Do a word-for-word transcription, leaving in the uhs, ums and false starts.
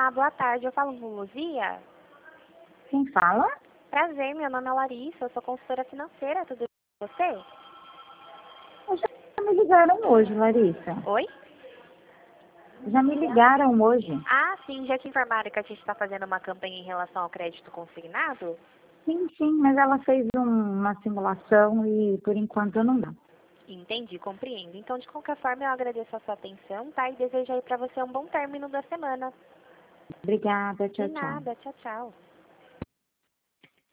Olá, boa tarde. Eu falo com Luzia? Quem fala? Prazer, meu nome é Larissa, eu sou consultora financeira, tudo bem com você? Já me ligaram hoje, Larissa. Oi? Já me ligaram hoje. Ah, sim, já te informaram que a gente está fazendo uma campanha em relação ao crédito consignado? Sim, sim, mas ela fez um- uma simulação e por enquanto não dá. Entendi, compreendo. Então, de qualquer forma, eu agradeço a sua atenção, tá? E desejo aí para você um bom término da semana. Obrigada, De tchau, tchau. nada, tchau, tchau.